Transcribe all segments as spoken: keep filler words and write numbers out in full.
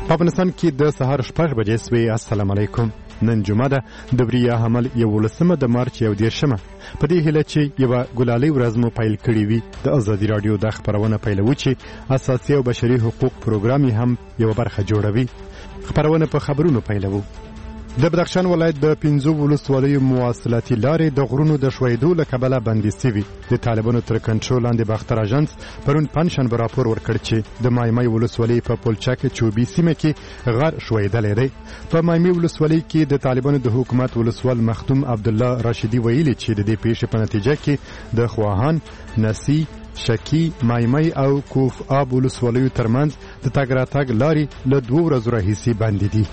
په افغانستان کې د سهار شپږ بجې سوې. السلام علیکم. نن جمعه ده د بریه حمل یولسمه د مارچ یو دېرشمه. په دې هیله چې یوه ګلالۍ ورځ مو پیل کړې وي د ازادي راډیو د خپرونه پیلوو چې اساسي او بشري حقوق پروګرام یې هم یوه برخه جوړوي. خپرونه په خبرونو پیلوو. د بدخشان ولایت د پنځو ولسوالیو مواصلاتي لارې د غرونو د ښویېدو له کبله بندي سوي. د طالبانو تر کنټرول لاندې باختر اژانس پرون پنجشنبه راپور ورکړ چې د مایمۍ ولسوالۍ په پلچک چوبي سیمه کې غر ښویېدلی دی. په مایمۍ ولسوالۍ کې د طالبانو د حکومت ولسوال مخدوم عبدالله راشدي ویلي چې د دې پیښې په نتیجه کې د خواهان، نسی، شکی، مایمۍ او کوف آب ولسوالیو ترمنځ د تګ راتګ لارې له دوو ورځو راهیسې بندې دي.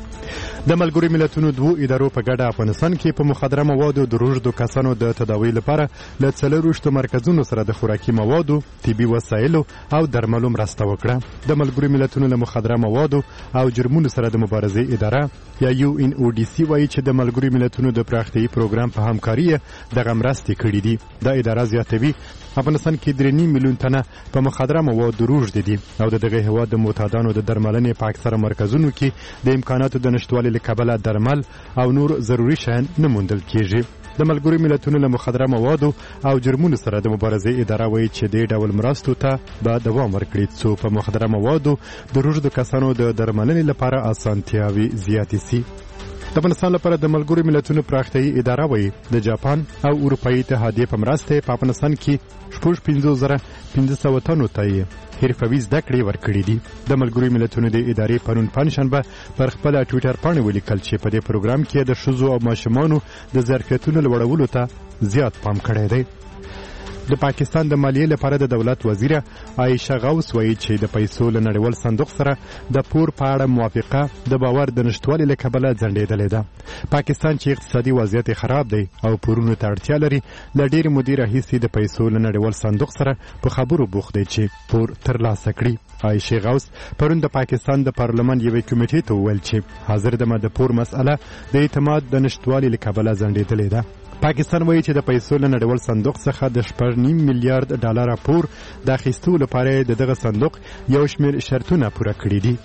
د ملګرو ملتونو دوو ادارو په ګډه افغانستان کې په مخدره موادو د روږدو کسانو د تداوی لپاره له څلرویشتو مرکزونو سره د خوراکي موادو، طبي وسایلو او درملو مرسته وکړه. د ملګرو ملتونو له مخدره موادو او جرمونو سره د مبارزې اداره یا یو ان او ډي سي وایي چې د ملګرو ملتونو د پراختیایي پروګرام په همکاري دغه مرستې کړي دي. دا اداره زیاتوي افغانستان کې درې نیم میلیون تنه په مخدره موادو روږدي دي او د دغه هېواد د معتادانو د درملنې په اکثره مرکزونو کې د امکاناتو د نشتوالي له کبله درمل او نور ضروري شیان نه موندل کېږي. د ملګرو ملتونو له مخدره موادو او جرمونو سره د مبارزې اداره وایي چې دې ډول مرستو ته به دوام ورکړي څو په مخدره موادو د روږدو کسانو د درملنې لپاره اسانتیاوې زیاتې سي. د افغانستان لپاره د ملګرو ملتونو پراختیایي اداره وایي د جاپان او اروپایي اتحادیې په مرسته په افغانستان کې شپږ پنځوس زره پنځه سوه تنو ته یې حرفوي زده کړې ورکړي دي. د ملګرو ملتونو د ادارې پرون پنجشنبه پر خپله ټویټر پاڼې ولیکل چې په دې پروګرام کې د ښځو او ماشومانو د ظرفیتونو لوړولو ته زیات پام کړی دی. د پاکستان د مالیې لپاره د دولت وزیره عایشه غوث وایي چې د پیسو له نړیوال صندوق سره د پور په اړه موافقه د باور د نشتوالي له کبله ځنډېدلې ده. پاکستان چې اقتصادي وضعیت خراب دی او پورونو ته اړتیا لري له ډېرې مودې راهیسې د پیسو له نړیوال صندوق سره په خبرو بوخت دی چې پور ترلاسه کړي. عایشه غوث پرون د پاکستان د پارلمان یوې کمیټې ته وویل چې حاضر دمه د پور مسئله د اعتماد د نشتوالي له کبله ځنډېدلې ده. پاکستان وایي چې د پیسو له نړیوال صندوق څخه د شپږ نیم میلیارډ ډالره پور د اخیستو لپاره د دغه صندوق یو شمېر شرطونه پوره کړي دي.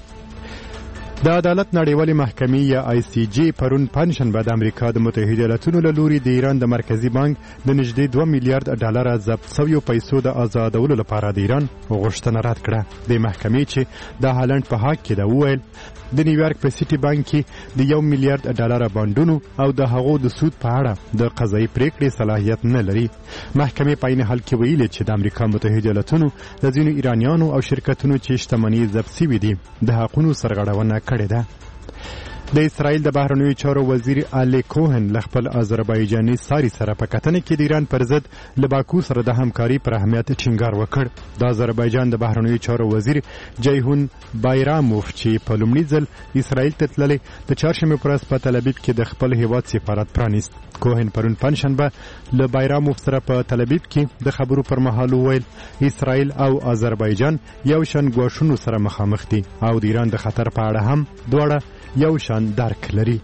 د عدالت نړیوالې محکمې یا آی سی جی پرون پنجشنبه د امریکا د متحده ایالاتونو له لوري د ایران د مرکزي بانک د نږدې دوه میلیارډ ډالره ضبط شویو پیسو د آزادولو لپاره د ایران غوښتنه رد کړه. د محکمې چې د هالند په حق کې ده وویل د نیویارک په سیټي بانک کې د یو میلیارډ ډالره بانډونو او د هغو د سود په اړه د قضایي پریکړې صلاحیت نه لري. محکمې په عین حال کې ویلي چې د امریکا متحده ایالاتونو د ځینو ایرانیانو او شرکتونو چې شتمنۍ ضبط شوي دي د حقونو سرغړونه کړې ده. د اسرائیل د بهرنیو چارو وزیر الی کوهن له خپل آذربایجاني ساري سره په کتنه کې د ایران پر ضد له باکو سره د همکاري پر اهمیت ټینګار وکړ. د آذربایجان د بهرنیو چارو وزیر جیهون بایراموف چې په لومړي ځل اسرائیل ته تللی د چهارشنبې په ورځ په تل ابیب کې د خپل هیواد سفارت پرانیست. کوهن پرون پنجشنبه له بایراموف سره په تل ابیب کې د خبرو پر مهال وویل اسرائیل او آذربایجان یو شان ګواښونو سره مخامخ دي او د ایران د خطر په اړه هم دواړه یو شان درک لري.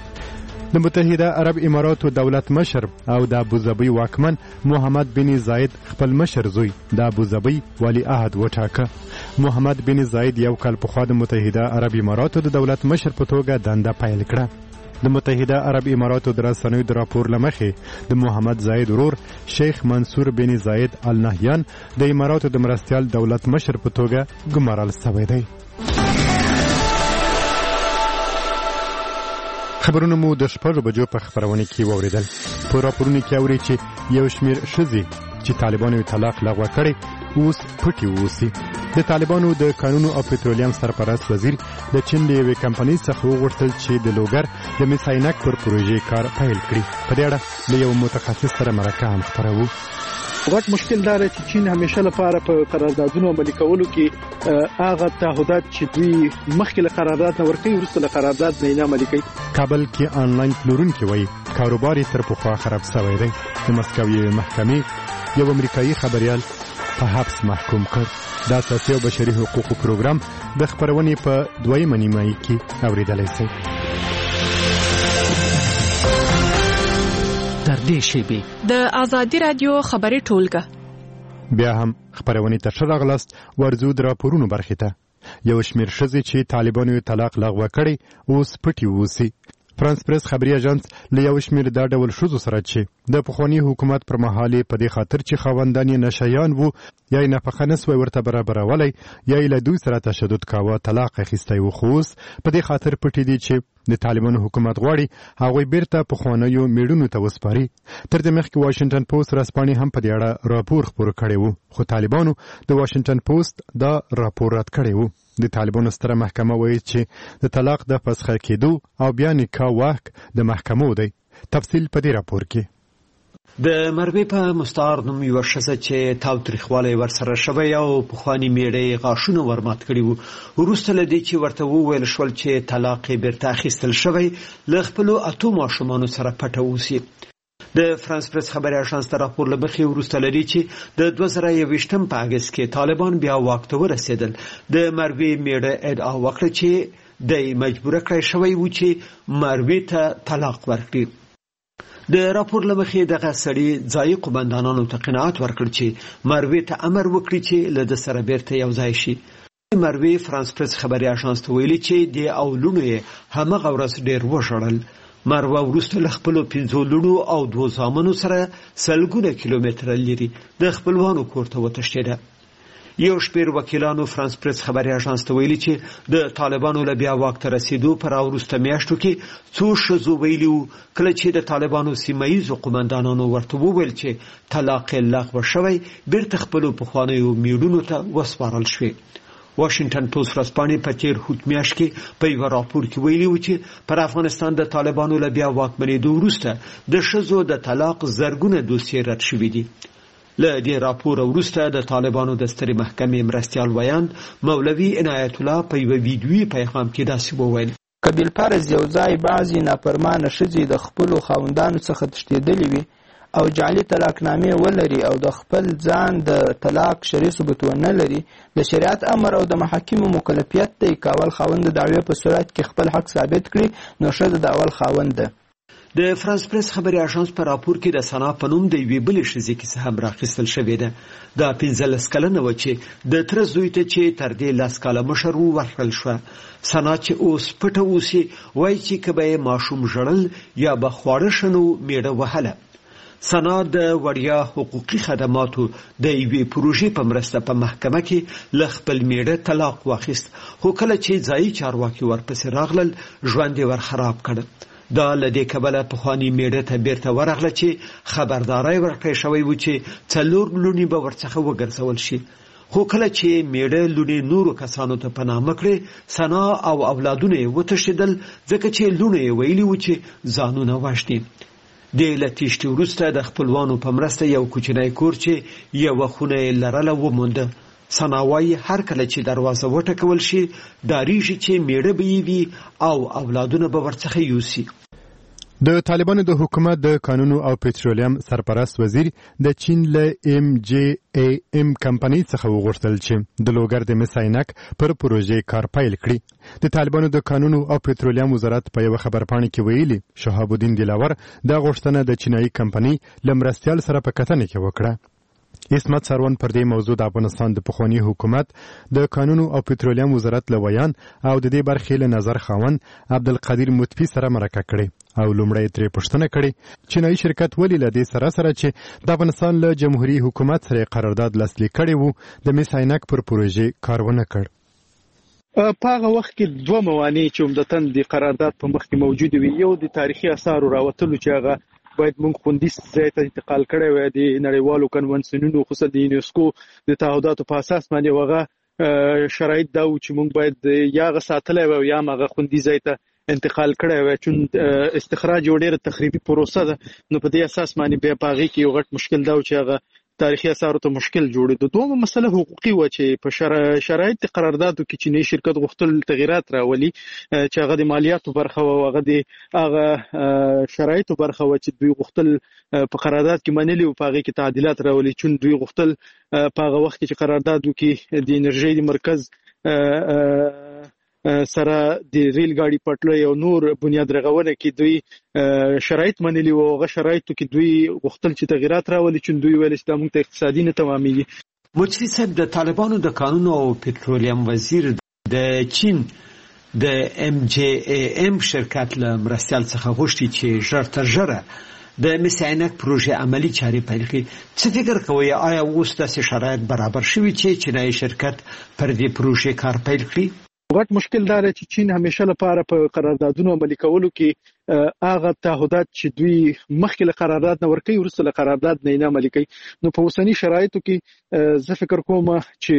د متحده عرب اماراتو دولت مشر او د ابوظبي واکمن محمد بن زاید خپل مشر زوی د ابوظبي ولی عهد وټاکه. محمد بن زاید یو کال پخوا د متحده عرب اماراتو د دولت مشر په توګه دنده پیل کړه. د متحده عرب اماراتو د رسنیو د راپور له مخې د محمد زاید ورور شیخ منصور بن زاید النهیان د اماراتو د مرستیال دولت مشر په توګه ګمارل شوی دی. خبرونه مو د شپږو بجو په خپرونه کې واوریدل. په راپورونو کې اوري چې یو شمېر ښځې چې طالبانو طلاق لغوه کړی اوس پټې اوسي. د طالبانو د قانون او پټرولیم سرپرست وزیر د چین د یوې کمپنۍ څخه وغوښتل چې د لوګر د مس عینک پر پروژې کار پیل کړي. په دې اړه له یو متخصص سره مرکه هم خپروو. غټ مشکل دا دی چې چین همیشه لپاره په قراردادونو عملي کولو کې هغه تعهدات چې دوی مخکې له قرارداد نه ورکوي وروسته له قرارداد نه نه عملي کوي. کابل کې آنلاین پلورونکي وایي کاروبار یې تر پخوا خراب شوی دی. د مسکو یوې محکمې یو امریکایي خبریال په حبس محکوم کړ. د اساسي او بشري حقوقو پروګرام د خپرونې په دویمه نیمایي کې اورېدلی شئ. تر دې شیبې د ازادي رادیو خبري ټولګه بیا هم خبرونه ته ښه راغلاست. ورزو د راپورونو برخې ته. یو شمېر ښځې چې طالبانو یې طلاق لغوه کړی اوس پټې اوسي. فرانس پریس خبري اژانس له یو شمېر دا ډول ښځو سره چې د پخواني حکومت پر مهال په دې خاطر چې خاوندان یې نشیان وو یا یې نفقه نسوی ورته برابرولی یا یې له دوی سره تشدد کاوه طلاق اخیستی و، خو اوس په دې خاطر پټې دي چې د طالبانو حکومت غواړي هغوی بیرته پخوانیو میړونو ته وسپاري. تر دې مخکې واشنګټن پوسټ ورځپاڼې هم په دې اړه راپور خپور کړی و، خو طالبانو د واشنګټن پوسټ دا راپور رد کړی و. د طالبانو ستره محکمه وایي چې د طلاق د فسخه کېدو او بیا نکاح واک د محکمو دی. تفصیل په دې راپور کې. د مروې په مستعار نوم یوه ښځه چې تاوتریخوالی ورسره شوی او پخواني میړه یې غاښونه ورمات کړي وو، وروسته له دې چې ورته وویل شول چې طلاق یې بیرته اخیستل شوی، له خپلو اتو ماشومانو سره پټه اوسي. د فرانس پریس خبري اژانس د راپور له مخې وروسته له دې چې د دوه زره یوویشتم په اګست کې طالبان بیا واک ته ورسېدل، د مروې میړه ادعا وکړه چې دی مجبوره کړی شوی و چې مروې ته طلاق ورکړي. د راپور له مخې دغه سړي ځایي قومندانانو ته قناعت ورکړ چې مروې ته امر وکړي چې له ده سره بیرته یو ځای شي. مروې فرانس پریس خبري اژانس ته ویلي چې د او لوڼو یې همغه ورځ ډېر وژړل. مروه وروسته له خپلو پنځو لوڼو او دوو زامنو سره سلګونه کیلومتره لرې د خپلوانو کور ته وتښتېده. یو شمېر وکیلانو فرانس پریس خبري اژانس ته ویلي چې د طالبانو له بیا واک ته رسېدو په راوروسته میاشتو کې څو ښځو ویلي وو کله چې د طالبانو سیمه ییزو قومندانانو ورته وویل چې طلاق یې لغوه شوی، بیرته خپلو پخوانیو میړونو ته وسپارل شوې. واشنګټن پوسټ ورځپاڼې په تېر هوت میاشت کې په یوه راپور کې ویلي و چې پر افغانستان د طالبانو له بیا واکمنېدو وروسته د ښځو د طلاق زرګونه دوسیې رد شوي دي. له دې راپور وروسته د طالبانو د سترې محکمې مرستیال ویاند مولوي عنایت الله په یوه ویډیویي پیغام کې داسې وویل: که بالفرض یو ځای بعضې نافرمانه ښځې د خپلو خاوندانو څخه تښتېدلې وي او جعلي طلاقنامې ولري او د خپل ځان د طلاق شرعي ثبوت ونه لري، د شریعت امر او د محاکمو مکلفیت دی که اول خاوند د دعوې په صورت کې خپل حق ثابت کړي، نو ښځه د اول خاوند ده. د فرانس پریس خبري اژانس په راپور کې د سنا په نوم د یوې بلې ښځې کیسه هم راخیستل شوې ده. دا پنځلس کلنه وه چې د تره زوی ته چې تر دې لس کاله مشر و ورکړل شوه. سنا چې اوس پټه اوسي وایي چې که به یې ماشوم ژړل یا به خواړه ښه نو میړه وهله. سنا د وړیا حقوقي خدماتو د یوې پروژې په مرسته په محکمه کې له خپل میړه طلاق واخیست، خو کله چې ځایي چارواکي ورپسې راغلل ژوند یې ور خراب کړ. دا له دې کبله پخواني میړه ته بیرته ورغله چې خبرداری ورکړی شوی و چې څلور لوڼې به ورڅخه وګرځول شي، خو کله چې میړه لوڼې نورو کسانو ته په نامه کړې، سنا او اولادونه یې وتښتېدل ځکه چې لوڼو یې ویلي و چې ځانونه وژني. د له تیښتې وروسته د خپلوانو په مرسته یو کوچنی کور چې یوه خونه یې لرله ومونده. سنا وایي هر کله چې دروازه وټکول شي ډارېږي چې میړه به یې وي او اولادونه به ورڅخه یوسي. د طالبانو د حکومت د کانونو او پټرولیم سرپرست وزیر د چین له ایم جی ای ایم کمپنۍ څخه وغوښتل چې د لوګر د مس عینک پر پروژې کار پیل کړي. د طالبانو د کانونو او پټرولیم وزارت په یوه خبرپاڼه کې ویلي شهاب الدین دلاور دا غوښتنه د چینایي کمپنۍ له مرستیال سره په کتنه کې وکړه. اسمت سروان پر دې موضوع د افغانستان د پخواني حکومت د کانونو او پټرولیم وزارت له ویان او د دې برخې له نظر خاوند عبدالقدیر مطفي سره مرکه کړې او لومړی ترې پوښتنه کړې چینایي شرکت ولې له دې سره سره چې د افغانستان له جمهوري حکومت سره قرارداد لاسلیک کړی و د مس عینک پر پروژې کار ونه کړ. په هغه وخت کې دوه موانع چې عمدتاً د قرارداد په مخ کې موجود وي، یو د تاریخي آثارو راوتلو چې هغه باید موږ خوندیز ځای ته انتقال کړی وای د نړیوالو کنونسیونونو خصوصا د یونسکو د تعهداتو په اساس باندې هغه شرایط دا و چې موږ باید یا هغه ساتلی وای یا هغه خوندیز ځای ته انتقال کړی وای، چون استخراج یو ډېره تخریبي پروسه ده، نو په دې اساس باندې بیا په هغې کې یو غټ مشکل دا و چې هغه تاریخي اثارو ته مشکل جوړېده. دویمه مسله حقوقي وه چې په شرایط د قراردادو کې چینایي شرکت غوښتل تغیرات راولي چې هغه د مالیاتو برخه وه او هغه د هغه شرایطو برخه وه چې دوی غوښتل په قرارداد کې منلي وو، په هغې کې تعدیلات راولي، چون دوی غوښتل په هغه وخت کې چې قرارداد وکړي د انرژۍ د مرکز سره د ریل ګاډي پټلۍ او نور بنیاد رغونه کې دوی شرایط منلي وو، هغه شرایطو کې دوی غوښتل چې تغیرات راولي، چون دوی ویل چې دا موږ ته اقتصادي نه تمامېږي. مجلس صاحب د طالبانو د کانونو او پټرولیم وزیر د چین د ام جی ای ام شرکت له مرستیال څخه غوښتي چې ژر تر ژره د مس عینک پروژې عملی چارې پیل کړي. څه فکر کوئ آیا اوس داسې شرایط برابر شوي چې چینایي شرکت پر دې پروژې کار پیل کړي؟ غټ مشکل دا دی چې چین همیشه لپاره په قراردادونو عملي کولو کې هغه تعهدات چې دوی مخکې له قرارداد نه ورکوي وروسته له قرارداد نه نه عملي کوي. نو په اوسني شرایطو کې زه فکر کوم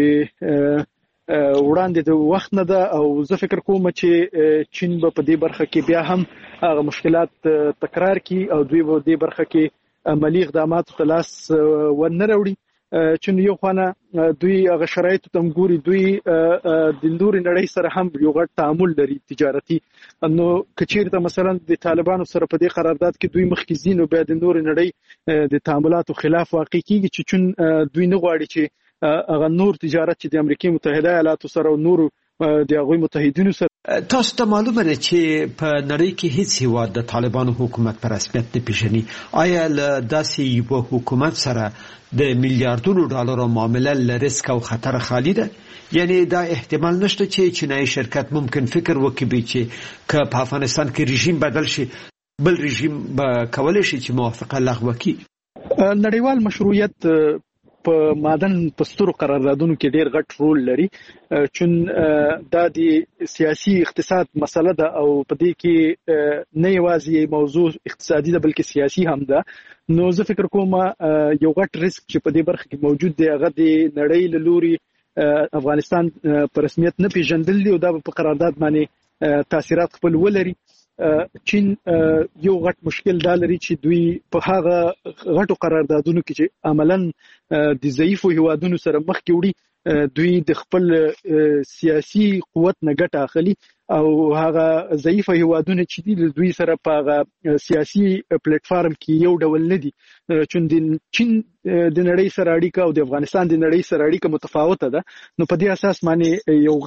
چې وړاندې د وخت نه ده او زه فکر کوم چې چین به په دې برخه کې بیا هم هغه مشکلات تکرار کړي او دوی به دې برخه کې عملي اقدامات په لاس ونه راوړي. چې یو خانه دوی هغه شرایط تم ګوري دوی د نوري نړۍ سره هم یو غټ تعامل لري تجارتي. نو کچیرته مثلا د طالبانو سره په دې قرارداد کې دوی مخکې زینو بیا د نوري نړۍ د تعاملاتو خلاف واقع کیږي چې چون دوی نه غواړي چې هغه نور تجارت چې د امریکای متحده ایالاتو سره او نور د هغوی متحدینو سره. تاسو ته معلومه ده چې په نړۍ کې هیڅ هیواد د طالبانو حکومت په رسمیت نه پیژني. آیا له داسې یو حکومت سره د میلیارډونو ډالرو معامله له ریسک او خطر خالی ده؟ یعنی دا احتمال نشته چې چینایي شرکت ممکن فکر وکړي چې که په افغانستان کې رژیم بدل شي بل رژیم به کولی شي چې موافقه لغوه کړي؟ نړیوال مشروعیت په معدن پستور قراردادونو کې ډیر غټ رول لري چون دا د سیاسي اقتصاد مسله ده او په دې کې نه یوازې موضوع اقتصادي ده بلکې سیاسي هم ده. نو زه فکر کوم یو غټ ریسک چې په دې برخه کې موجود دی هغه د نړۍ له لوري افغانستان په رسمیت نه پیژندل دي او دا په قرارداد باندې تاثیرات خپل ولري. چین یو غټ مشکل دا لري چې دوی په هغه غټو قراردادونو کې چې عملاً د ضعیفو هیوادونو سره مخ کې وړي دوی د خپل سیاسي قوت نه ګټه اخلي او هغه ضعیفه هیوادونه چې دي دوی سره په هغه سیاسي پلیټ فارم کې یو ډول نه دي. چون د چین د نړۍ سره اړیکه او د افغانستان د نړۍ سره اړیکه متفاوته ده. نو په دې اساس باندې یو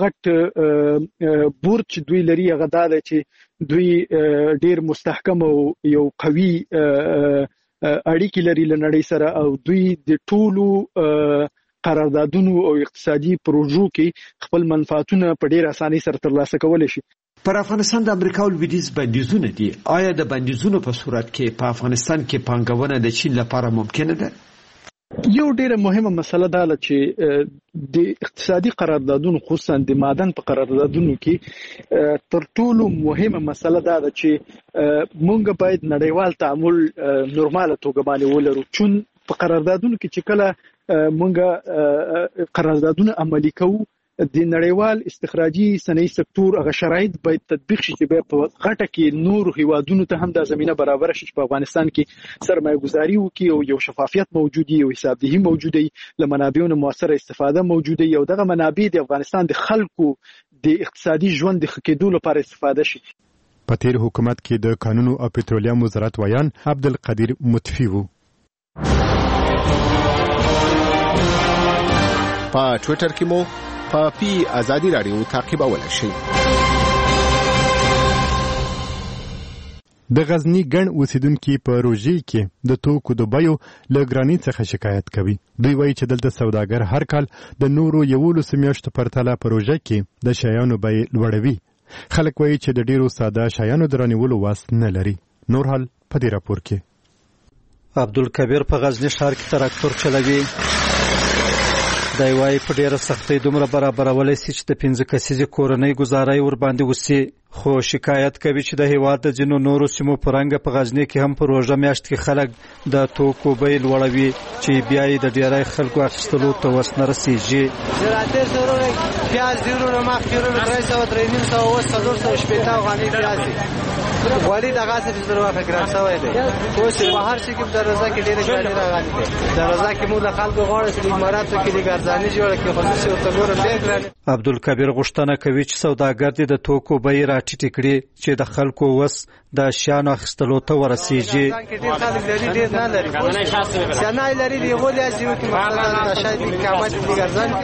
غټ بورډ چې دوی لري هغه دا ده چې دوی ډیر مستحکم او یو قوي اړیکې لري له نړۍ سره او دوی د ټولو قراردادونو او اقتصادي پروژو کې خپل منفعتونه په ډیر اسانۍ سره ترلاسه کولای شي. پر افغانستان د امریکا او لویدیځ بندیزونه دي. آیا د بندیزونو په صورت کې په افغانستان کې پانګونه د چین لپاره ممکنه ده؟ یو ډیره مهمه مسله ده چې د اقتصادي قراردادونو خصوصا د معدن په قراردادونو کې تر ټولو مهمه مسله ده چې مونږ باید نړیوال تعامل نورماله توګه باندې ولرو. چون په قراردادونو کې چې کله مونږ قراردادونه عملي کوو د نړیوال استخراجي صنایع سکتور هغه شرایط باید تطبیق شي چې په غټه کې نور هیوادونو ته هم د زمينه برابر شي چې په افغانستان کې سرمایه گذاري وکړي او یو شفافیت موجود وي او حسابدهي موجود وي له منابعونو موثره استفاده موجود وي او دغه منابع د افغانستان د خلکو د اقتصادي ژوند د ښه کېدو لپاره استفاده شي. په تیر حکومت کې د قانون او پټرولیم وزارت ویان عبدالقدیر متفی وو. په ټوئیټر کې مو په پی ازادي رادیو تعقیبولای شئ. د غزنی ګڼ اوسیدونکو په روژې کې د توکو د بیو له ګرانۍ څخه شکایت کوي. دوی وایي چې دلته سوداګر هر کال د نورو یولسو میاشتو پرتله په روژه کې د شیانو بیې لوړوي. خلک وایي چې د ډیرو ساده شیانو د رانیولو واس نه لري. نور حال په دې راپور کې. عبدالکبیر په غزنی ښار کې تراکتور چلوي. دا وایي په ډیره سختۍ دومره برابرولای شي چې د پنځه کسیزې کورنۍ ګزارای ور باندې وسی. خو شکایت کوي چې د هیواد د ځینو نورو سیمو پرنګ په غزنی کې هم په روژه میاشت کې خلک د توکو بیې لوړوي چې بیا یې د ډیری خلکو اخیستلو ته وس نه رسیږي. زراعتي ضروري پیاز ډیرو مخکې ورو درې سوه درې نیم سوه اوس څلور سوه شپېته افغانۍ پیاز دي. والي دغه څه چې درو فکر شوی دی. اوس په هر شي کې د روزه کې ډیره ګراني راغلي ده. د روزه کې موږ د خلکو غواړو چې د اماراتو کې د ګرځاني جوړه کې خصوصي او تګور ډیر ګراني. عبدالکبیر غوښتنه کوي چې سوداګر دې د توکو بیې راټیټې کړي چې د خلکو وس د شیانو اخیستلو ته ورسیږي. ډیر خلک لري ډیر نه لري. شنای لري دی غولي چې یو کې مقصد د شای د قیمت د ګرځان.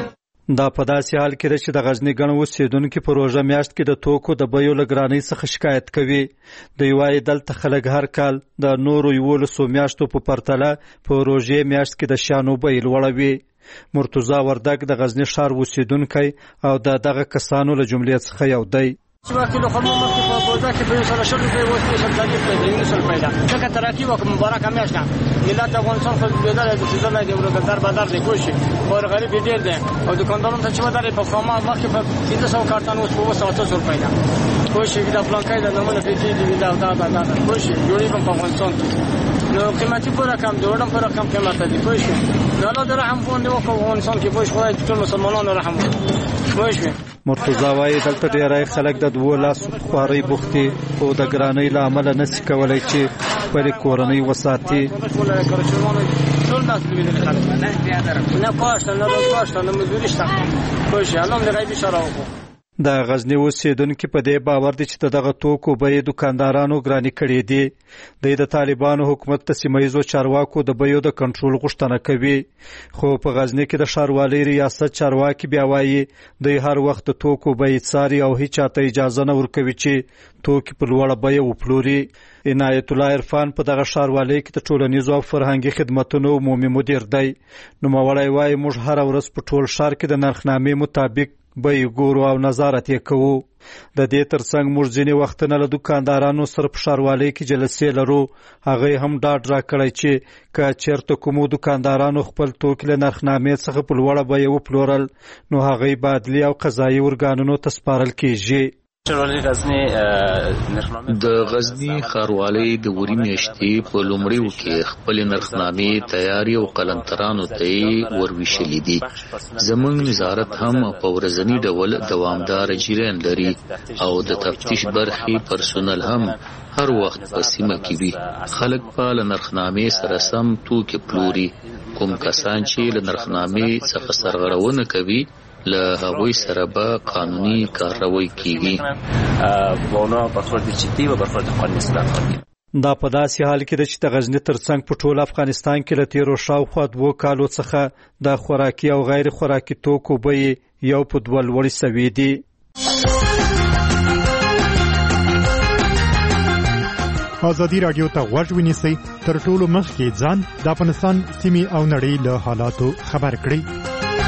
دا په داسې حال کې ده چې د غزني ګڼ اوسېدونکي په روژه میاشت کې د توکو د بیو له ګرانۍ څخه شکایت کوي. دوی وایي دلته خلک هر کال د نورو یولسو میاشتو په پرتله په روژې میاشت کې د شیانو بیې لوړوي. مرتضی وردګ د غزني ښار اوسېدونکی او د دغه کسانو له جملې څخه یو دی. چې وخت له خرمو مخکې په بوزا کې په یو سره شل روپۍ اوس په شل تاریخ کې د یو سل پیدا ځکه ترقي وکړه مبارکه میاشت ده. ملت افغانستان خو بدل د سیزن دی ورګدار بازار دی کوشي اور غریب ډیر دی او دکاندارانو ته چې ودارې په خامه مخکې په پنځه سوه کارتن اوس په اوس اتو سل پیدا کوشي د افلانکای د نمونه پیټي دی دا دا دا کوشي جوړې په افغانستان کې نو قیمتي پورا کم دوړم پورا کم قیمت دی کوشي نو الله دې رحم وکړي او افغانستان کې کوشي خدای ټول مسلمانانو رحم وکړي کوشي. مرتضی وایي دلته ډېری خلک د دوو لاسو خوارۍ بوختي خو د ګرانۍ له امله نشي کولی چې خپلې کورنۍ وساتي. نه کاشته نه کاشته نه مزدوري شته کوشي الله دې غیبي اشاره وکړي. د غزني اوسېدونکي په دې باور دي چې د دغه توکو بیې دوکاندارانو ګرانې کړې دي. دوی د طالبانو حکومت د سیمه ییزو چارواکو د بیو د کنټرول غوښتنه کوي. خو په غزني کې د ښاروالۍ ریاست چارواکي بیا وایي دوی هر وخت د توکو بیې څاري او هیڅ چاته اجازه نه ورکوي چې توکي په لوړه بیه وپلوري. عنایت الله عرفان په دغه ښاروالۍ کې د ټولنیزو او فرهنګي خدمتونو عمومي مدیر دی. نوموړی وایي موږ هره ورځ په ټول ښار کې د نرخنامې مطابق بیې ګورو او نظارت یې کوو. د دې ترڅنګ موږ ځینې وختونه له دوکاندارانو سره په ښاروالۍ کې جلسې لرو. هغوی هم ډاډ راکړی چې که چېرته کومو دوکاندارانو خپل توکي له نرخنامې څخه په لوړه بیه وپلورل نو هغوی به عدلي او قضایي ارګانونو ته سپارل کېږي. د غزني ښاروالۍ د وري میاشتې په لومړیو کې خپل نرخنامې تیاری او قلمترانو ته یې ورویشلي دي. زموږ نظارت هم په ورځني ډول دوامداره جریان لري او د تفتیش برخې پرسونل هم هر وخت په سیمه کې وي. خلک په له نرخنامې سره سم توکي پلوري. کوم کسان چې له نرخنامې څخه سرغړونه کوي له هغوی سره به قانوني کارروی کیږي. دا په داسې حال کې ده چې د غزني ترڅنګ په ټول افغانستان کې له تیرو شاوخوا دوو کالو څخه د خوراکي او غیر خوراکي توکو بیې یو په دوه لوړې سوي دي. ازادي راډیو ته غوږ ونیسئ تر ټولو مخکې ځان د افغانستان سیمې او نړۍ له حالاتو خبر کړئ.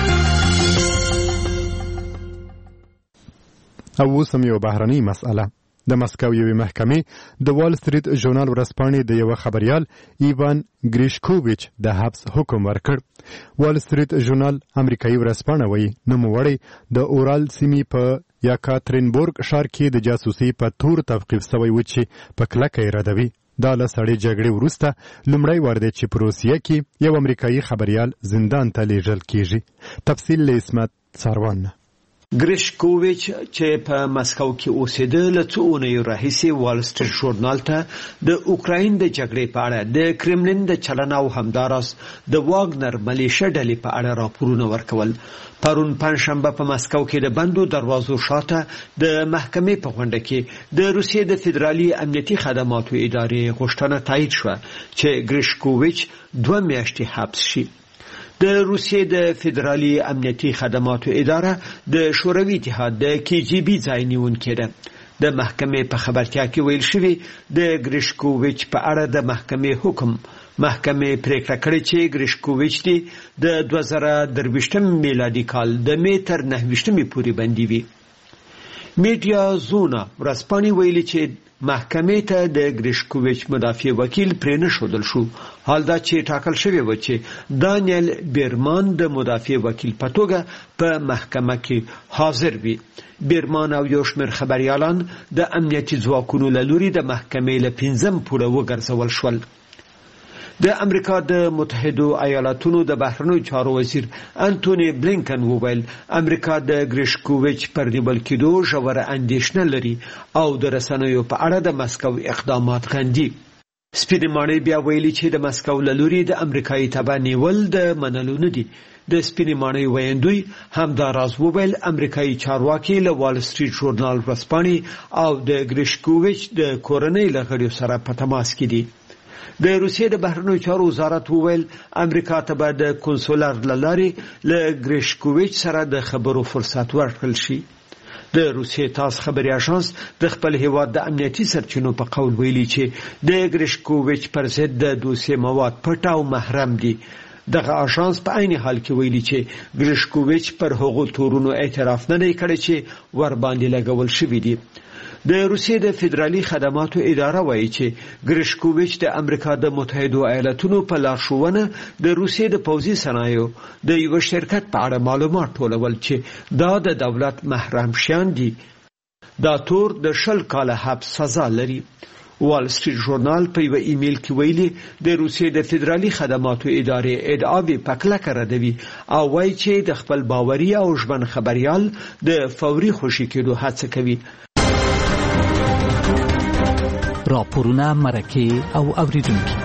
او اوس هم یو بهرنۍ مسأله. د مسکو یوې محکمې د وال سټریټ ژورنال ورځپاڼې د یوه خبریال ایوان ګریشکوویچ د حبس حکم ورکړ. وال سټریټ ژورنال امریکایي ورځپاڼه وایي نوموړی د اورال سیمې په یاکاترینبورګ ښار کې د جاسوسي په تور توقیف سوی و چې په کلکه یې ردوي. دا له سړې جګړې وروسته لومړی وار دی چې په روسیه کې یو امریکایي خبریال زندان ته لیږل کیږي. تفصیل له اسمت څاروان. ګریشکوویچ چې په مسکو کې اوسېده له څو اونیو راهیسې وال سټریټ ژورنال ته د اوکراین د جګړې په اړه د کرملین د چلن او همداراز د واګنر ملیشه ډلې په اړه راپورونه ورکول. پرون پنځشنبه په مسکو کې د بندو دروازو شاته د محکمې په غونډه کې د روسیې د فدرالي امنیتي خدماتو ادارې غوښتنه تایید شوه چې ګریشکوویچ دوه میاشتې حبس شي. د روسیې د فدرالي امنیتي خدماتو اداره د شوروي اتحاد د کی جی بی ځای نیونکی ده. د محکمې په خبرتیا کې ویل شوی د ګریشکوویچ په اړه د محکمې حکم محکمې پریکړه کړې چې ګریشکوویچ دی د دوه زره درویشتم میلادي کال د مې تر نهه ویشتمې پورې بندي وي. میډیا زونا ورځپاڼې ویلي چې محکمې ته د ګریشکوویچ مدافع وکیل پرې نه ښودل شو. حال دا چې ټاکل شوی و چې دانیل بیرمان د مدافع وکیل په توګه په محکمه کې حاضر وي. بیرمان او یو شمېر خبریالان د امنیتي ځواکونو له لوري د محکمې له پنځم پوړه وګرځول شول. د امریکا د متحدو ایالاتونو د بهرنیو چارو وزیر انټونی بلینکن وویل امریکا د ګریشکوویچ پر نیول کېدو ژوره اندېښنه لري او د رسنیو په اړه د مسکو اقدامات غندي. سپینې ماڼۍ بیا ویلي چې د مسکو له لوري د امریکایي تبع نیول د منلو نه دي. د سپینې ماڼۍ ویندوی همدا راز وویل امریکایي چارواکي له وال سټریټ ژورنال ورځپاڼې او د ګریشکوویچ د کورنۍ له غړیو سره په تماس کې دي. د روسیې د بهرنیو چارو وزارت وویل امریکا ته به د کنسولر له لارې له ګریشکوویچ سره د خبرو فرصت ورکړل شي. د روسیې تاس خبري اژانس د خپل هیواد د امنیتي سرچینو په قول ویلي چې د ګریشکوویچ پر ضد د دوسیې مواد پټ او محرم دي. دغه اژانس په عین حال کې ویلي چې ګریشکوویچ پر هغو تورونو اعتراف نه دی کړی چې ور باندې لګول شوي دي. د روسیې د فدرالي خدماتو اداره وایي چې ګریشکوویچ د امریکا د متحده ایالاتونو په لارښوونه د روسیې د پوځي صنایعو د یو شرکت په اړه معلومات ټولول چې دا د دولت محرم شیان دي. دا تور د شل کاله حبس سزا لري. وال سټریټ ژورنال په یو ایمیل کې ویلي د روسیې د فدرالي خدماتو ادارې ادعاوې په کلکه ردوي او وایي چې د خپل باوري او ژمن خبريال د فوري خوشي کېدو هڅه کوي. راپورونه مرکه او اوریدونکو.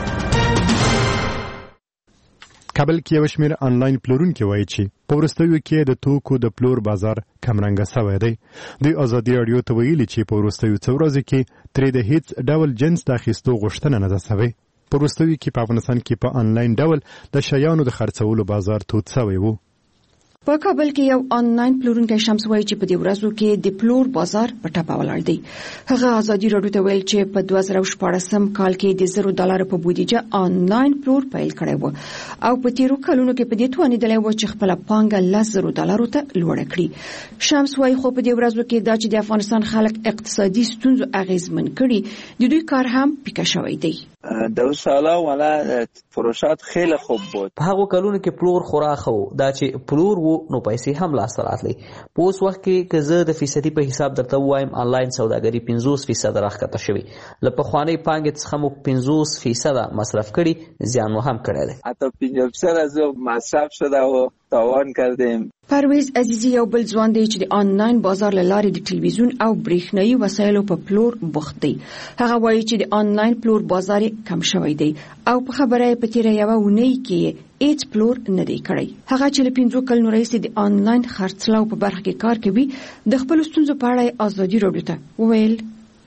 کابل کې یو شمېر آنلاین پلورونکي وایي چې په وروستیو کې د توکو د پلور بازار کمرنګه شوی دی. دوی ازادي راډیو ته ویلي چې په وروستیو څو ورځو کې ترې د هیڅ ډول جنس د اخیستو غوښتنه نه ده شوې. په وروستیو کې په افغانستان کې په آنلاین ډول د شیانو د خرڅولو بازار تود شوی و. په کابل کې یو آنلاین پلورونکی شمس وایي چې په دې ورځو کې د پلور بازار په ټپه ولاړ دی. هغه ازادي راډیو ته ویل چې په دوه زره شپاړسم کال کې د زرو ډالر په بودیجه آنلاین پلور پیل کړی و او په تیرو کلونو کې په دې توانیدلی و چې خپل پانګه لس زرو ډالرو ته لوړه کړي. شمس وایي خو په دې ورځو کې دا چې د افغانستان خلک اقتصادي ستونزو اغیزمن کړي د دوی کار هم پیکه شوی دی. دو ساله ولا فروشات خیلی خوب بود. په هغو کلونو کې پلور خوراخه و دا چې پلور وو نو پیسې هم لاس راتلی. په اوس وخت کې که زه د فیصدي په حساب درته ووایم آنلاین سوداګري پنځوس فیصده راښکته شوې. له پخوانۍ پانګې څخه مو پنځوس فیصده مصرف کړي زیان مو هم کړی دی. حتی پنځه فیصده از مصرف شده و تاوان کردیم. پرویز عزیزی یو بل ځوان دی چې د آنلاین بازار له لارې د ټلویزیون او برېښنایي وسایلو په پلور بوخت دی. هغه وایي چې د آنلاین پلور بازار کم شوی دی او په خبره یې په تیره یوه اونۍ کې هیڅ پلور نه دی کړی. هغه چې له پنځو کلونو راهیسې د آنلاین خرڅلاو په برخه کې کار کوي د خپلو ستونزو په اړه ازادي راډیو ته وویل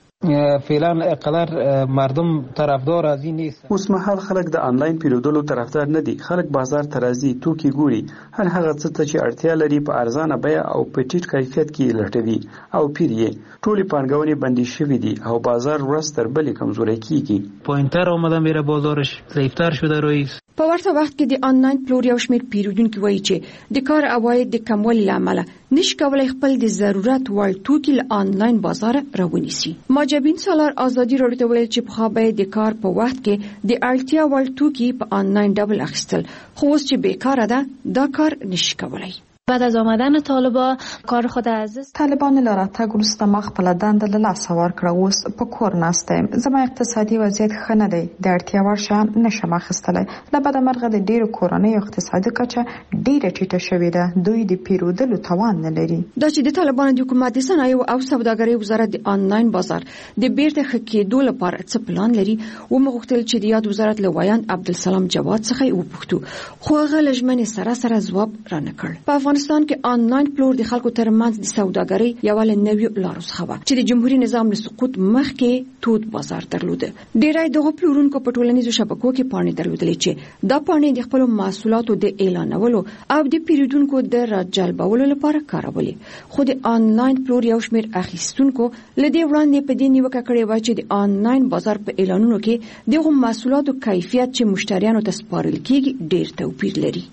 فعلا اقلر مردم طرفدار از این نیست. اوس مهال خلک د آنلاین پیرودلو طرفدار نه دي. خلک بازار ته راځي، توکي ګوري، هر هغه څه ته چې اړتیا لري په ارزانه بیه او په ټیټ کیفیت کې لټوي او پیری. ټولې پانګونې بندي شوې دي او بازار ورځ تر بلې کمزوری کیږي. پوینتر اومده میره بازارش ضعیفتر شده رئیس. په ورته وخت کې د آنلاین پلور یو شمېر پیرودونکي وایي چې د کار عواید د کموالي له امله نشي کولای خپل د ضرورت وړ توکي له آنلاین بازار راونیسي. ماجبین سالار ازادي راډیو ته ویل چې پخوا به د کار په وخت کې د اړتیا وړ توکي په آنلاین ډول اخیستل، خو اوس چې بیکاره ده دا کار نشي کولای. بعد از آمدن طالبان کار خود از طالبان لارته ګلسته مخ په لدند له لاس ورکړه. اوس په کور ناستم. زما اقتصادي وضعیت ښه نه دی. د اړتیا وړ شیان نشم اخیستلی. له بده مرغه د ډیرو کورنیو اقتصادي کچه ډیره ټیټه شوې ده. دوی د پیرودلو توان نه لري. دا چې د طالبانو د حکومت د صنایعو او سوداګرۍ وزارت د آنلاین بازار د بیرته ښه کېدو لپاره څه پلان لري ومغوښتل چې د یاد وزارت له وایاند عبدالسلام جواد څخه یې وپوښتو، خو هغه له ژمنې سره سره ځواب رانه کړ. په افغانستان کې آنلاین پلور د خلکو ترمنځ د سوداګرۍ یوه له نویو لارو څخه وه چې د جمهوري نظام له سقوط مخکې تود بازار درلوده. ډیری دغو پلورونکو په ټولنیزو شبکو کې پاڼې درلودلې چې دا پاڼې د خپلو محصولاتو د اعلانولو او د پیرودونکو د راجلبولو لپاره کارولې. خو د آنلاین پلور یو شمېر اخیستونکو له دې وړاندې په دې نیوکه کړې وه چې د آنلاین بازار په اعلانونو کې دغو محصولاتو کیفیت چې مشتریانو ته سپارل کېږي ډیر توپیر لري.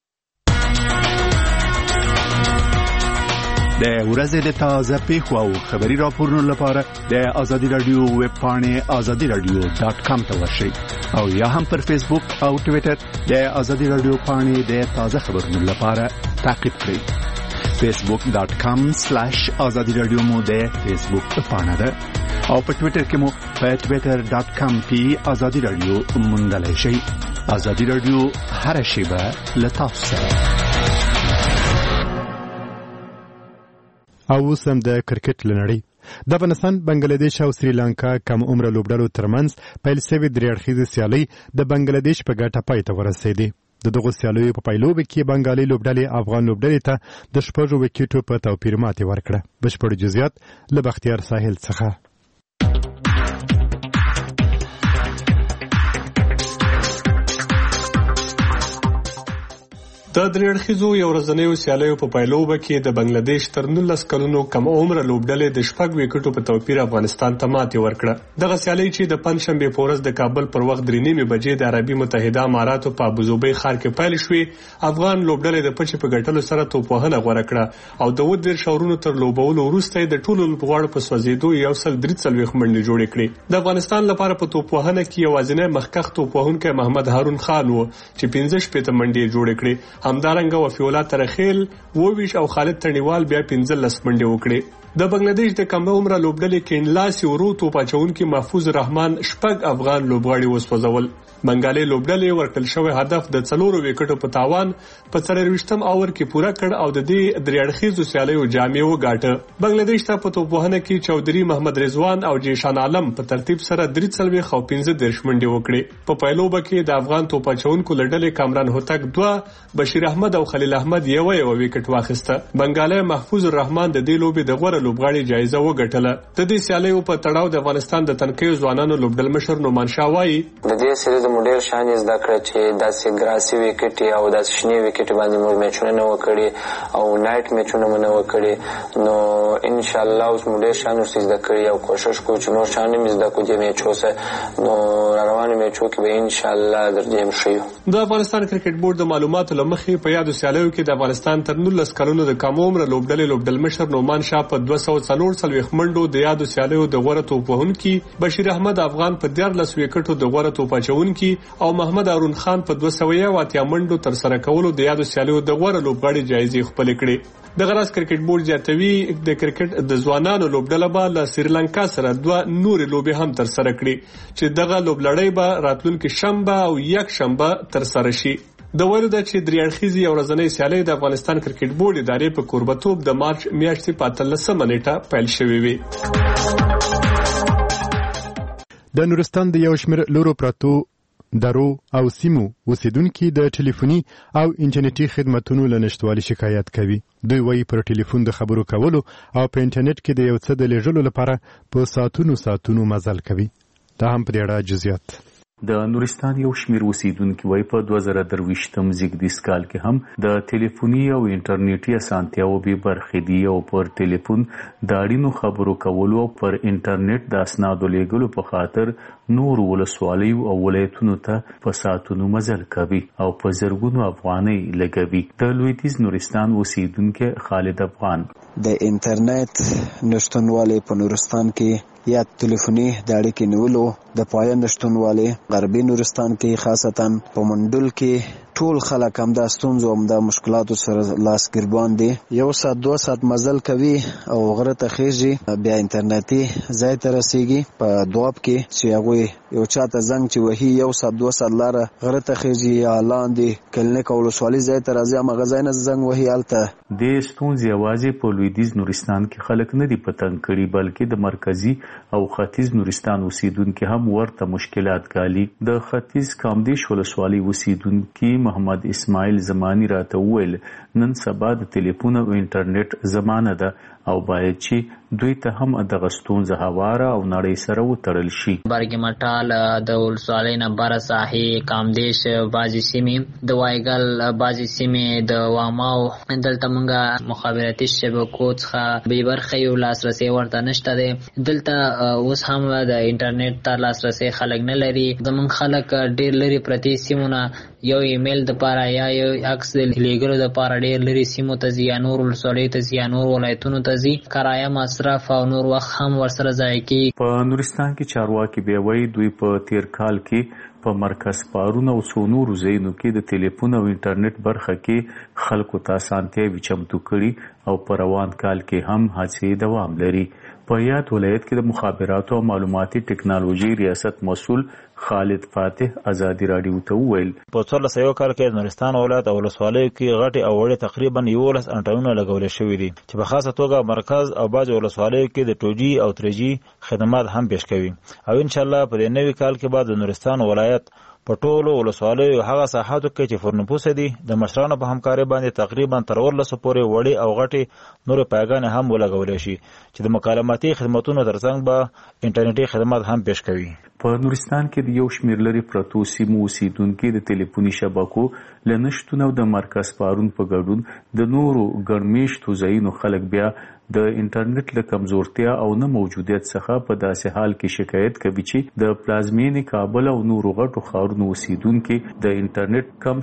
د ورځې د تازه پیښو او خبري راپورونو لپاره د آزادي رادیو ویب پاڼې آزادي رادیو ډاټ کام ته ورشئ او یا هم پر فیسبوک او ټویټر د آزادي رادیو پاڼې د تازه خبرونو لپاره تعقیب کړئ. فیسبوک ډاټ کام سلاش آزادي رادیو مو د فیسبوک پاڼه ده او په ټویټر کې مو په ټویټر ډاټ کام پی آزادي رادیو موندلای شئ. آزادي رادیو هر شیبه له تاسو سره. او اوس هم د کرکټ لنړۍ د افغانستان، بنگلاديش او سریلانکا کم عمره لوبډلو ترمنځ پیل شوې درې اړخیزې سیالۍ د بنگلاديش په ګټه پای ته ورسېدې. د دغو سیالیو په پیلوبه کې بنګالي لوبډلې افغان لوبډلې ته د شپږو ویکټو په توپیر ماتې ورکړه. بشپړ جزئیات له بختیار ساحل څخه. د درېړخیزو یو ورځنیو سیالیو په پایلوبه کې د بنگلاديش تر نولس کلونو کم عمر لوبډلې د شپږ وکټو په توپیر افغانستان ته ماتې ورکړه. دغه سیالي چې د پنځشنبه په ورځ د کابل پر وخت درې نیمې بجې د عربي متحده اماراتو په ابوظبي ښار کې پیل شوې، افغان لوبډلې د پچې په ګټلو سره توپوهنه غوړه کړه او د ودیر شاورونو تر لوبولو وروسته د ټولو لوبغاړو په سوځېدو یو سل درې څلوېښت منډې جوړې کړې. د افغانستان لپاره په توپوهنه کې یوازینی مخکښ توپوهونکی محمد هارون خان و چې پنځه شپېته منډې جوړې کړې. همدارنګه وفیولا ترخیل وویش او خالد تڼیوال بیا پنځلس منډې وکړې. د بنگلاديش د کم عمره لوبډلې کینلاسی ورو توپ اچونکي محفوظ رحمان شپږ افغان لوبغاړي وسوځول. بنگالي لوبډلې ورکړل شوی هدف د څلورو وکټو په تاوان په څلرویشتم اوور کې پوره کړ او د دې درېړخیزو سیالیو جامې وګاټه. بنگلاديش ته په توپوهنه کې چودري محمد رضوان او جیشان عالم په ترتیب سره درې څلوېښت او پنځه دېرش منډې وکړې. په پایلوبه کې د افغان توپ اچونکو لړډلې کامران هوتک دوه، بشیر احمد او خلیل احمد یو یو وکټ واخیسته. بنگالي محفوظ الرحمن د دې لوبې د غوړه لوبغاړي جایزه وګټله. د دې سیالیو په تړاو د افغانستان د تنکیو ځوانانو لوبډل مشر نومان شاه وایي د دې سیریز ډېر شان زده کړ چې داسې ګراسي وکټي او داسې شنې وکټي باندې موږ میچونه نه وکړي او نایټ میچونه مو نه وکړي. نو ان شاء الله اوس موږ ډېر شان زده کړی او کوشش کوو چې نور شان مې زده کوو چې میچو سه نو روانو میچو کې به ان شاء الله درځم شي. د افغانستان کرکټ بورډ د معلوماتو لمخې په یادو سیالیو کې د افغانستان تر نولس کلونو د کم عمر لوبډلې لوبډل مشر نومان شاه په دوه سوه څلور څلوېښت منډو د یادو سیالیو د غوړه توپ وهونکي، بشیر احمد افغان په دیارلس وکټو د غوړه توپ اچونکي او محمد هارون خان په دوه سوه یو اتیا منډو تر سره کولو د یادو سیالیو د غوړه لوبغاړي جایزې خپلې کړې. د غراس کرکټ بورډ زیاتوي د کرکټ د ځوانانو لوبډله به له سریلانکا سره دوه نورې لوبې هم تر سره کړي چې دغه لوبلړۍ به راتلونکي شنبه او یک شنبه تر سره شي. د ویلو ده چې درې اړخیزې یو ورځنۍ سیالۍ د افغانستان کرکټ بورډ ادارې په کوربتوب د مارچ میاشتې په اتلسمه نیټه پیل شوې وي. د نورستان د یو شمېر لورو پرتو درو او سیمو اوسیدونکي د ټلیفوني او انټرنیټي خدماتونو له نشټوالي شکایت کوي. دوی وایي پر ټلیفون د خبرو کولو او په انټرنیټ کې د یو څه د لیږلو لپاره په ساعتونو ساعتونو مزل کوي. دا هم په دې اړه جزئیات. د نورستان یو شمېر اوسیدونکي وایي په دوه زره درویشتم زیږدیز کال کې هم د ټلیفوني او انټرنیټي اسانتیاوو بې برخې دي او پر ټلیفون د اړینو خبرو کولو او پر انټرنیټ د اسنادو لیږلو په خاطر نور ولسوالیو او ولایتونو ته په ساعتونو مزل کوي او په زرګونو افغانۍ لګوي. د لویدیځ نورستان اوسیدونکی خالد افغان د انټرنیټ نشتونوالی په نورستان کې یا ټلیفوني د اړیکې نیولو د پایه نشتونوالی غربي نورستان کې خاصتا په منډل کې ټول خلک هم د ستونزو هم د مشکلاتو سره لاس ګربان دي. یو ساعت دوه ساعت مزل کوي او غره ته خیږي بیا انټرنیټي ځای ته رسیږي په دواب کې چې هغوی یو چاته زنګ چې وهي یو ساعت دوه ساعت لاره غره ته خیږي یا لاندې کلینیک او ولسوالي ځای ته راځي هماغه ځای نه زنګ وهي هلته. دې ستونزې یوازې په لویدیځ نورستان کې خلک نه دي په تنګ کړي بلکې د مرکزي او ختیځ نورستان اوسیدونکي هم ورته مشکلات ګالي. د ختیځ کامدیش ولسوالي اوسیدونکي محمد اسماعیل زمانی راته وویل نن سبا د ټلیفون او انټرنیټ زمانه ده او باید چې دوی ته هم دغه ستونزه هواره او نړۍ سره وتړل شي. برګ مټال د ولسوالۍ نه بره ساحې کامدیش بعضې سیمې د وایګل بعضې سیمې د واماو دلته موږ مخابراتي شبکو څخه بې برخې یو لاسرسی ورته نشته دی. دلته اوس هم د انټرنیټ ته لاسرسی خلک نه لري. زموږ خلک ډېر لرې پرتې سیمونه یو ایمیل دپاره یا یو عکس د لیږلو دپاره ډېر لرې سیمو ته ځي یا نور ولسوالیو ته ځي یا نور ولایتونو ته ځي. کرایه مصرف او نور وخت هم ورسره ضایع کېږي. په نورستان کې چارواکي بیا وایي دوی په تیر کال کې په مرکز پارونه او څو نورو ځایونو کې د ټلیفون او انټرنیټ برخه کې خلکو ته اسانتیاوې چمتو کړي او په روان کال کې هم هڅې دوام لري. په یاد ولایت کې د مخابراتو او معلوماتي ټکنالوژي ریاست مسؤل خالد فاتح ازادي راډیو ته وویل په څوارلس سوه کال کې د نورستان ولایت او ولسوالیو کې غټې او وړې تقریبا یولس انټنونه لګول شوي دي چې په خاصه توګه مرکز او بعضې ولسوالیو کې د ټو جي او تري جي خدمات هم پیش کوي او انشاءالله په دې نوي کال کې به د نورستان ولایت په ټولو ولسوالیو هغه ساحاتو کې چې فرنپوس دي د مشرانو په همکارۍ باندې تقریبا تر ورلسو پورې وړي او غټي نور پیغام هم ولګول شي چې د مکالماتي خدماتونو ترڅنګ به انټرنیټي خدمات هم پیش کوي. په نورستان کې د یو شمېر لري پرتو سیمو اوسیدونکو د ټلیفوني شبکو لنشتون او د مرکز پارون په ګډون د نورو ګڼمېشتو ځایونو خلک بیا د انټرنیټ له کمزورتیا او نه موجودیت څخه په داسې حال کې شکایت کوي چې د پلازمینې کابل او نورو غټو ښارونو اوسیدونکو د انټرنیټ کم